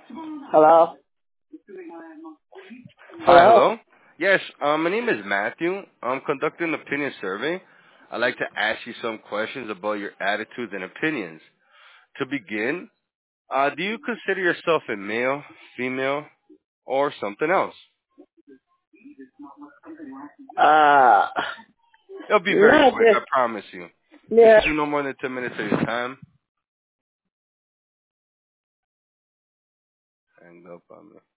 Hello? Hi, Hello? hello. Yes, my name is Matthew. I'm conducting an opinion survey. I'd like to ask you some questions about your attitudes and opinions. To begin, do you consider yourself a male, female, or something else? Uh, It'll be very not quick, I just, promise you. This yeah, should be no more than 10 minutes of your time. Hang up on me.